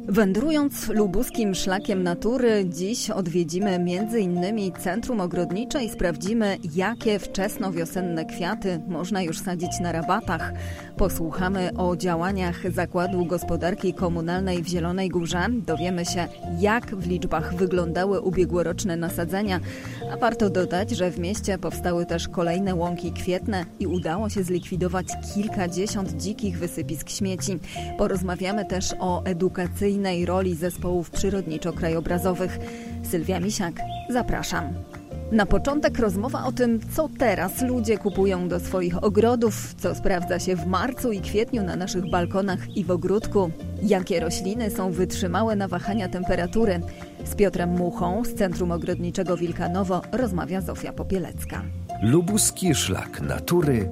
Wędrując lubuskim szlakiem natury, dziś odwiedzimy m.in. Centrum Ogrodnicze i sprawdzimy, jakie wczesnowiosenne kwiaty można już sadzić na rabatach. Posłuchamy o działaniach Zakładu Gospodarki Komunalnej w Zielonej Górze. Dowiemy się, jak w liczbach wyglądały ubiegłoroczne nasadzenia. A warto dodać, że w mieście powstały też kolejne łąki kwietne i udało się zlikwidować kilkadziesiąt dzikich wysypisk śmieci. Porozmawiamy też o edukacyjnej roli zespołów przyrodniczo-krajobrazowych. Sylwia Misiak, zapraszam. Na początek rozmowa o tym, co teraz ludzie kupują do swoich ogrodów, co sprawdza się w marcu i kwietniu na naszych balkonach i w ogródku, jakie rośliny są wytrzymałe na wahania temperatury. Z Piotrem Muchą z Centrum Ogrodniczego Wilkanowo rozmawia Zofia Popielecka. Lubuski szlak natury,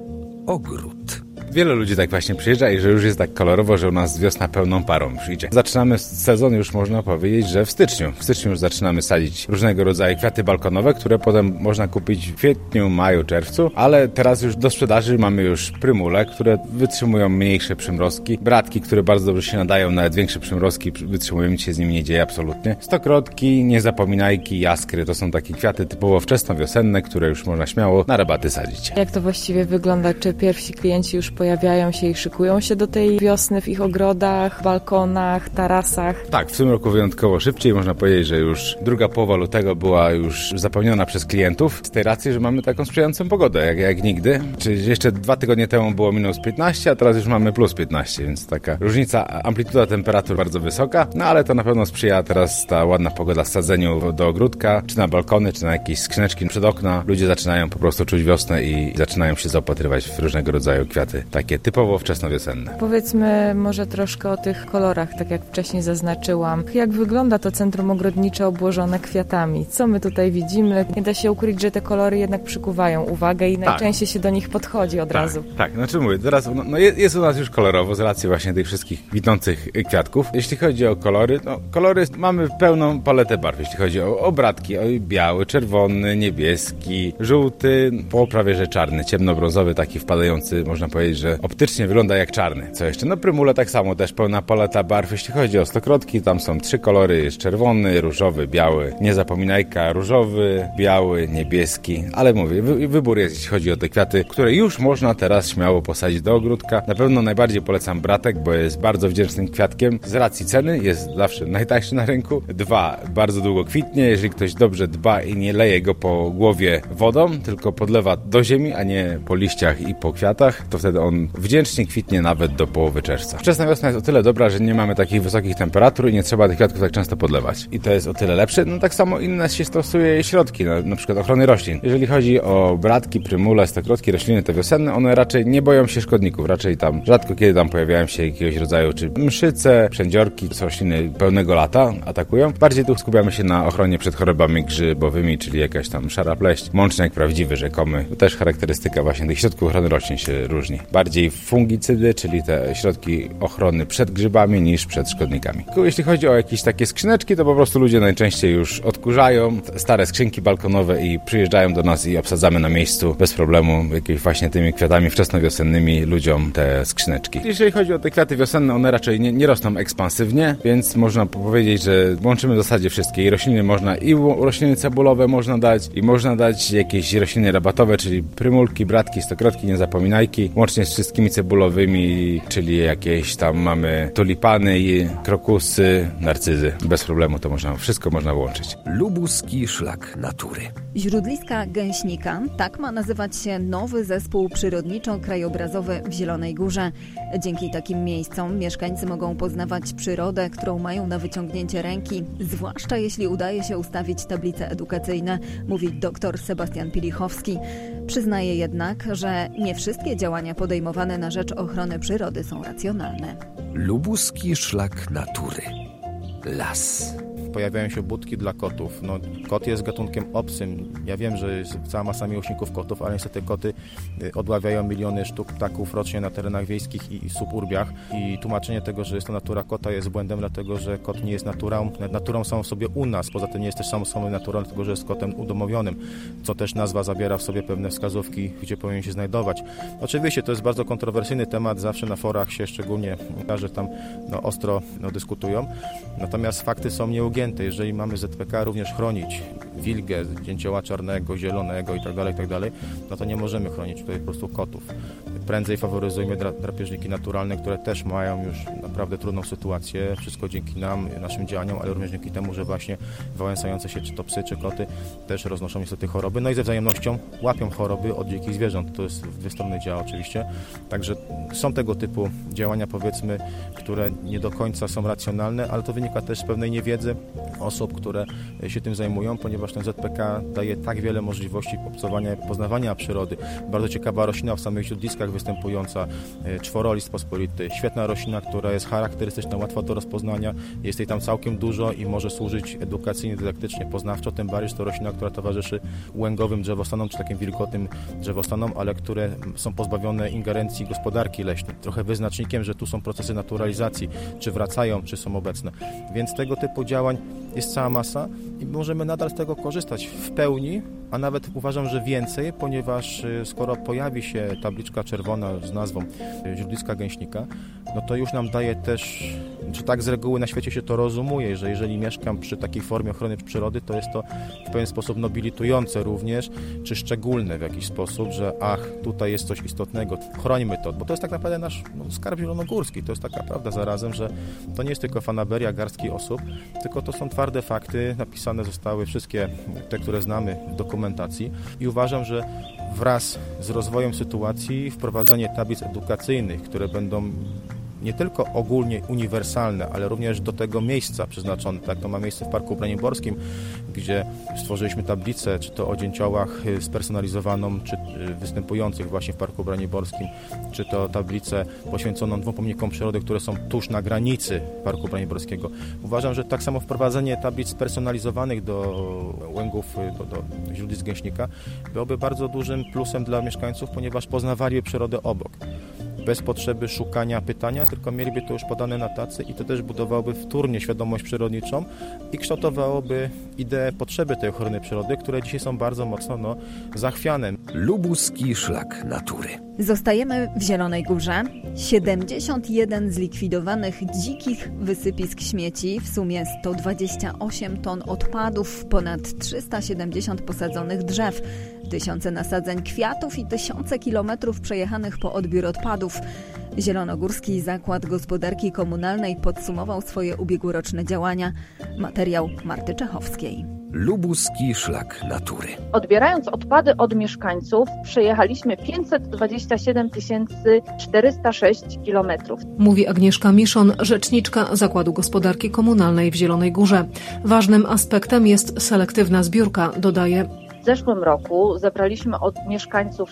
ogród. Wielu ludzi tak właśnie przyjeżdża i że już jest tak kolorowo, że u nas wiosna pełną parą przyjdzie. Zaczynamy sezon już można powiedzieć, że w styczniu. W styczniu już zaczynamy sadzić różnego rodzaju kwiaty balkonowe, które potem można kupić w kwietniu, maju, czerwcu, ale teraz już do sprzedaży mamy już prymule, które wytrzymują mniejsze przymrozki, bratki, które bardzo dobrze się nadają, nawet większe przymrozki wytrzymują, nic się z nimi nie dzieje absolutnie. Stokrotki, niezapominajki, jaskry, to są takie kwiaty typowo wczesnowiosenne, które już można śmiało na rabaty sadzić. Jak to właściwie wygląda? Czy pierwsi klienci już pojawiają się i szykują się do tej wiosny w ich ogrodach, balkonach, tarasach? Tak, w tym roku wyjątkowo szybciej. Można powiedzieć, że już druga połowa lutego była już zapełniona przez klientów. Z tej racji, że mamy taką sprzyjającą pogodę, jak nigdy. Czyli jeszcze 2 tygodnie temu było minus 15, a teraz już mamy plus 15, więc taka różnica, amplituda temperatur bardzo wysoka. No ale to na pewno sprzyja teraz ta ładna pogoda sadzeniu do ogródka, czy na balkony, czy na jakieś skrzyneczki przed okna. Ludzie zaczynają po prostu czuć wiosnę i zaczynają się zaopatrywać w różnego rodzaju kwiaty. Takie typowo wczesnowiosenne. Powiedzmy może troszkę o tych kolorach, tak jak wcześniej zaznaczyłam. Jak wygląda to centrum ogrodnicze obłożone kwiatami? Co my tutaj widzimy? Nie da się ukryć, że te kolory jednak przykuwają uwagę i najczęściej się do nich podchodzi od razu. Tak, znaczy mówię, teraz jest u nas już kolorowo z racji właśnie tych wszystkich kwitnących kwiatków. Jeśli chodzi o kolory, kolory mamy pełną paletę barw. Jeśli chodzi o obratki, biały, czerwony, niebieski, żółty, prawie że czarny, ciemnobrązowy, taki wpadający, można powiedzieć, że optycznie wygląda jak czarny. Co jeszcze? Prymule tak samo, też pełna paleta barw. Jeśli chodzi o stokrotki, tam są 3 kolory, jest czerwony, różowy, biały, niezapominajka, różowy, biały, niebieski, ale mówię, wybór jest, jeśli chodzi o te kwiaty, które już można teraz śmiało posadzić do ogródka. Na pewno najbardziej polecam bratek, bo jest bardzo wdzięcznym kwiatkiem. Z racji ceny jest zawsze najtańszy na rynku. 2, bardzo długo kwitnie, jeżeli ktoś dobrze dba i nie leje go po głowie wodą, tylko podlewa do ziemi, a nie po liściach i po kwiatach, to wtedy on wdzięcznie kwitnie nawet do połowy czerwca. Wczesna wiosna jest o tyle dobra, że nie mamy takich wysokich temperatur i nie trzeba tych kwiatków tak często podlewać. I to jest o tyle lepsze. Tak samo inne się stosuje środki, na przykład ochrony roślin. Jeżeli chodzi o bratki, prymule, stokrotki, rośliny te wiosenne, one raczej nie boją się szkodników. Raczej tam rzadko kiedy tam pojawiają się jakiegoś rodzaju czy mszyce, przędziorki, co rośliny pełnego lata atakują. Bardziej tu skupiamy się na ochronie przed chorobami grzybowymi, czyli jakaś tam szara pleść, mącznik prawdziwy, rzekomy. To też charakterystyka właśnie tych środków ochrony roślin się różni. Bardziej fungicydy, czyli te środki ochrony przed grzybami niż przed szkodnikami. Jeśli chodzi o jakieś takie skrzyneczki, to po prostu ludzie najczęściej już odkurzają stare skrzynki balkonowe i przyjeżdżają do nas i obsadzamy na miejscu bez problemu jakimiś właśnie tymi kwiatami wczesnowiosennymi ludziom te skrzyneczki. Jeżeli chodzi o te kwiaty wiosenne, one raczej nie rosną ekspansywnie, więc można powiedzieć, że łączymy w zasadzie wszystkie. I rośliny można, i rośliny cebulowe można dać, i można dać jakieś rośliny rabatowe, czyli prymulki, bratki, stokrotki, niezapominajki, łącznie z wszystkimi cebulowymi, czyli jakieś tam mamy tulipany, krokusy, narcyzy. Bez problemu to wszystko można włączyć. Lubuski szlak natury. Źródliska Gęśnika, tak ma nazywać się nowy zespół przyrodniczo-krajobrazowy w Zielonej Górze. Dzięki takim miejscom mieszkańcy mogą poznawać przyrodę, którą mają na wyciągnięcie ręki, zwłaszcza jeśli udaje się ustawić tablice edukacyjne, mówi dr Sebastian Pilichowski. Przyznaje jednak, że nie wszystkie działania podejmowane na rzecz ochrony przyrody są racjonalne. Lubuski szlak natury. Las. pojawiają się budki dla kotów. No, kot jest gatunkiem obcym. Ja wiem, że jest cała masa miłośników kotów, ale niestety koty odławiają miliony sztuk ptaków rocznie na terenach wiejskich i suburbiach. I tłumaczenie tego, że jest to natura kota, jest błędem, dlatego że kot nie jest naturą. Naturą samą w sobie u nas. Poza tym nie jest też samą naturą, dlatego że jest kotem udomowionym, co też nazwa zabiera w sobie pewne wskazówki, gdzie powinien się znajdować. Oczywiście to jest bardzo kontrowersyjny temat, zawsze na forach się szczególnie że tam ostro dyskutują. Natomiast fakty są nieugięte. Jeżeli mamy ZPK również chronić wilgę, dzięcioła czarnego, zielonego itd., no to nie możemy chronić tutaj po prostu kotów. Prędzej faworyzujemy drapieżniki naturalne, które też mają już naprawdę trudną sytuację. Wszystko dzięki nam, naszym działaniom, ale również dzięki temu, że właśnie wałęsające się czy to psy, czy koty też roznoszą niestety choroby. No i ze wzajemnością łapią choroby od dzikich zwierząt. To jest w dwie strony działa oczywiście. Także są tego typu działania, powiedzmy, które nie do końca są racjonalne, ale to wynika też z pewnej niewiedzy osób, które się tym zajmują, ponieważ ten ZPK daje tak wiele możliwości obcowania, poznawania przyrody. Bardzo ciekawa roślina w samych źródliskach występująca, czworolist pospolity, świetna roślina, która jest charakterystyczna, łatwa do rozpoznania, jest jej tam całkiem dużo i może służyć edukacyjnie, dydaktycznie, poznawczo, tym bardziej, że to roślina, która towarzyszy łęgowym drzewostanom, czy takim wilgotnym drzewostanom, ale które są pozbawione ingerencji gospodarki leśnej. Trochę wyznacznikiem, że tu są procesy naturalizacji, czy wracają, czy są obecne. Więc tego typu działań jest cała masa i możemy nadal z tego korzystać w pełni, a nawet uważam, że więcej, ponieważ skoro pojawi się tabliczka czerwona z nazwą źródliska gęśnika, no to już nam daje też, czy tak z reguły na świecie się to rozumuje, że jeżeli mieszkam przy takiej formie ochrony przyrody, to jest to w pewien sposób nobilitujące również, czy szczególne w jakiś sposób, że tutaj jest coś istotnego, chrońmy to, bo to jest tak naprawdę nasz skarb zielonogórski, to jest taka prawda zarazem, że to nie jest tylko fanaberia garstki osób, tylko to są twarde fakty, napisane zostały wszystkie te, które znamy w dokumentacji i uważam, że wraz z rozwojem sytuacji wprowadzanie tablic edukacyjnych, które będą nie tylko ogólnie uniwersalne, ale również do tego miejsca przeznaczone. Tak, to ma miejsce w Parku Braniborskim, gdzie stworzyliśmy tablicę, czy to o dzięciołach spersonalizowaną, czy występujących właśnie w Parku Braniborskim, czy to tablicę poświęconą 2 pomnikom przyrody, które są tuż na granicy Parku Braniborskiego. Uważam, że tak samo wprowadzenie tablic spersonalizowanych do łęgów, do źródlisk gęśnika byłoby bardzo dużym plusem dla mieszkańców, ponieważ poznawaliby przyrodę obok. Bez potrzeby szukania pytania, tylko mieliby to już podane na tacy i to też budowałoby wtórnie świadomość przyrodniczą i kształtowałoby ideę potrzeby tej ochrony przyrody, które dzisiaj są bardzo mocno zachwiane. Lubuski szlak natury. Zostajemy w Zielonej Górze. 71 zlikwidowanych dzikich wysypisk śmieci, w sumie 128 ton odpadów, ponad 370 posadzonych drzew, tysiące nasadzeń kwiatów i tysiące kilometrów przejechanych po odbiór odpadów. Zielonogórski Zakład Gospodarki Komunalnej podsumował swoje ubiegłoroczne działania. Materiał Marty Czechowskiej. Lubuski szlak natury. Odbierając odpady od mieszkańców, przejechaliśmy 527 406 kilometrów. Mówi Agnieszka Miszon, rzeczniczka Zakładu Gospodarki Komunalnej w Zielonej Górze. Ważnym aspektem jest selektywna zbiórka, dodaje. W zeszłym roku zebraliśmy od mieszkańców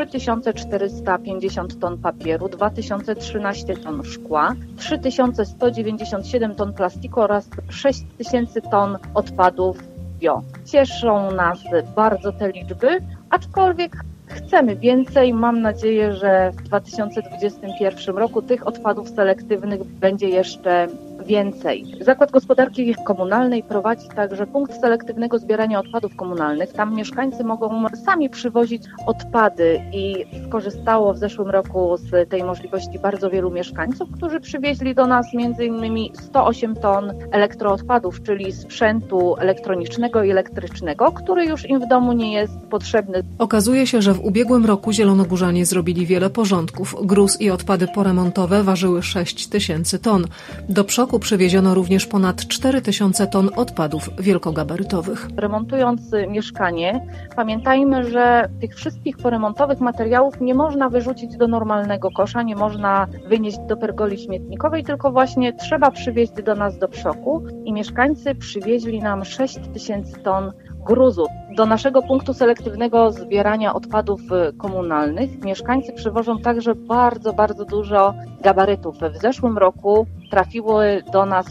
3450 ton papieru, 2013 ton szkła, 3197 ton plastiku oraz 6000 ton odpadów bio. Cieszą nas bardzo te liczby, aczkolwiek chcemy więcej. Mam nadzieję, że w 2021 roku tych odpadów selektywnych będzie jeszcze więcej. Zakład Gospodarki Komunalnej prowadzi także punkt selektywnego zbierania odpadów komunalnych. Tam mieszkańcy mogą sami przywozić odpady i skorzystało w zeszłym roku z tej możliwości bardzo wielu mieszkańców, którzy przywieźli do nas m.in. 108 ton elektroodpadów, czyli sprzętu elektronicznego i elektrycznego, który już im w domu nie jest potrzebny. Okazuje się, że w ubiegłym roku zielonogórzanie zrobili wiele porządków. Gruz i odpady poremontowe ważyły 6000 ton. Do Przoku przywieziono również ponad 4000 ton odpadów wielkogabarytowych. Remontując mieszkanie, pamiętajmy, że tych wszystkich poremontowych materiałów nie można wyrzucić do normalnego kosza, nie można wynieść do pergoli śmietnikowej, tylko właśnie trzeba przywieźć do nas do Przoku i mieszkańcy przywieźli nam 6000 ton gruzu. Do naszego punktu selektywnego zbierania odpadów komunalnych mieszkańcy przywożą także bardzo dużo gabarytów. W zeszłym roku trafiły do nas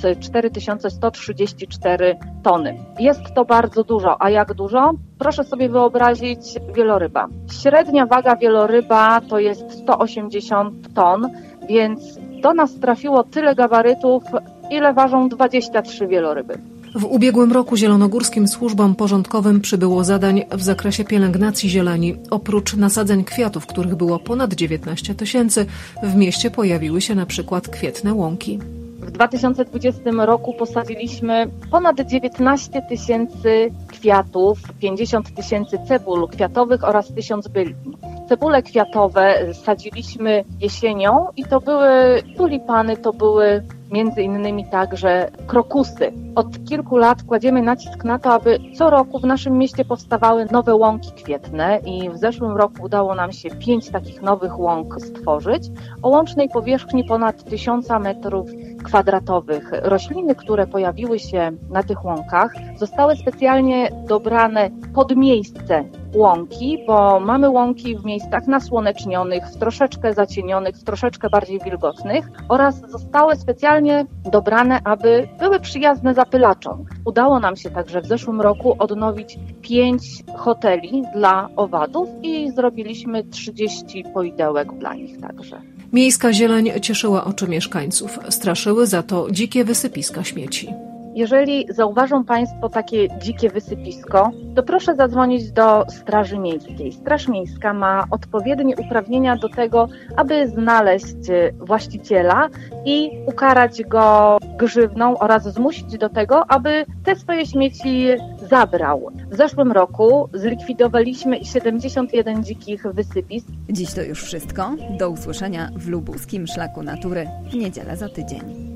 4134 tony. Jest to bardzo dużo. A jak dużo? Proszę sobie wyobrazić wieloryba. Średnia waga wieloryba to jest 180 ton, więc do nas trafiło tyle gabarytów, ile ważą 23 wieloryby. W ubiegłym roku zielonogórskim służbom porządkowym przybyło zadań w zakresie pielęgnacji zieleni. Oprócz nasadzeń kwiatów, których było ponad 19 000, w mieście pojawiły się na przykład kwietne łąki. W 2020 roku posadziliśmy ponad 19 000 kwiatów, 50 000 cebul kwiatowych oraz 1000 bylin. Cebule kwiatowe sadziliśmy jesienią i to były tulipany, to były między innymi także krokusy. Od kilku lat kładziemy nacisk na to, aby co roku w naszym mieście powstawały nowe łąki kwietne i w zeszłym roku udało nam się 5 takich nowych łąk stworzyć o łącznej powierzchni ponad 1000 m2. Rośliny, które pojawiły się na tych łąkach, zostały specjalnie dobrane pod miejsce łąki, bo mamy łąki w miejscach nasłonecznionych, w troszeczkę zacienionych, w troszeczkę bardziej wilgotnych oraz zostały specjalnie dobrane, aby były przyjazne zapylaczom. Udało nam się także w zeszłym roku odnowić 5 hoteli dla owadów i zrobiliśmy 30 poidełek dla nich także. Miejska zieleń cieszyła oczy mieszkańców, straszyły za to dzikie wysypiska śmieci. Jeżeli zauważą Państwo takie dzikie wysypisko, to proszę zadzwonić do Straży Miejskiej. Straż Miejska ma odpowiednie uprawnienia do tego, aby znaleźć właściciela i ukarać go grzywną oraz zmusić do tego, aby te swoje śmieci zabrał. W zeszłym roku zlikwidowaliśmy 71 dzikich wysypisk. Dziś to już wszystko. Do usłyszenia w lubuskim Szlaku Natury w niedzielę za tydzień.